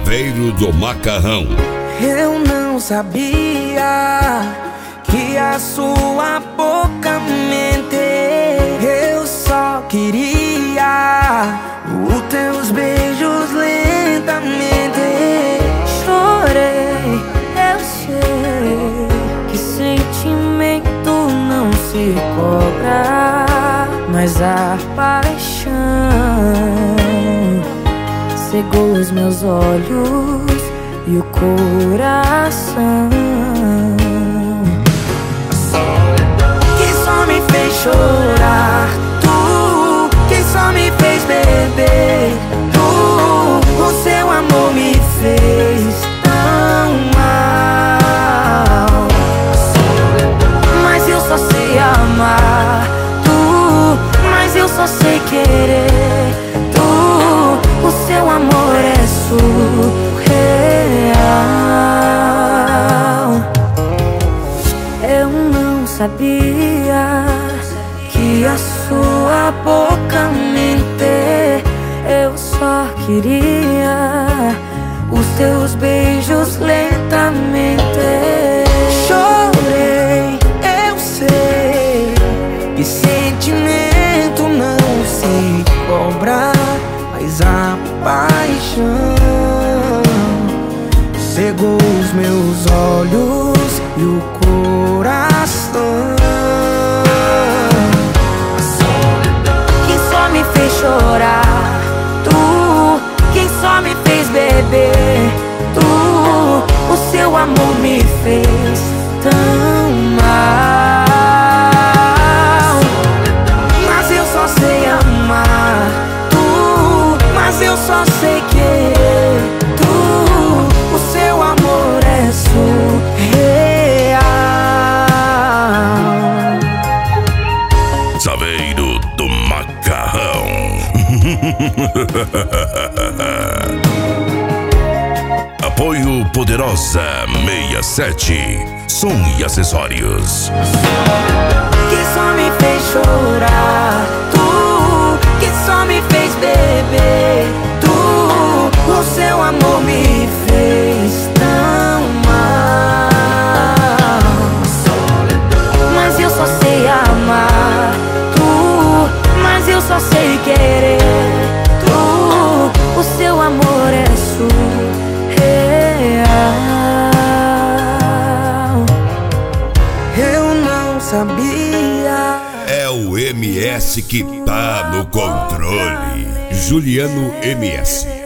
Chaveiro do Macarrão. Eu não sabia que a sua boca mente. Eu só queria os teus beijos lentamente. Chorei, eu sei que sentimento não se cobra, mas a paixão cegou os meus olhos e o coração, que só me fez chorar. Tu, que só me fez beber. Tu, o seu amor me fez tão mal, mas eu só sei amar. Tu, mas eu só sei querer. Tu, o seu amor é surreal. Eu não sabia que a sua boca mente. Eu só queria os teus beijos lentamente. Chorei, eu sei que sentimento não se cobra, mas a paixão cegou os meus olhos e o coração, que só me fez chorar. Tu, quem só me fez beber. Tu, o seu amor me fez tão mal, mas eu só sei amar. Tu, mas eu só sei querer. Tu, o seu amor é surreal. Chaveiro do Macarrão. Apoio Poderosa 67, som e acessórios. Que só me fez chorar. Tu, que só me fez beber. Tu, o seu amor me fez tão mal, mas eu só sei amar. Tu, mas eu só sei querer. Tu, o seu amor é surreal. Eu não sabia. É o MS que tá no controle. Juliano MS.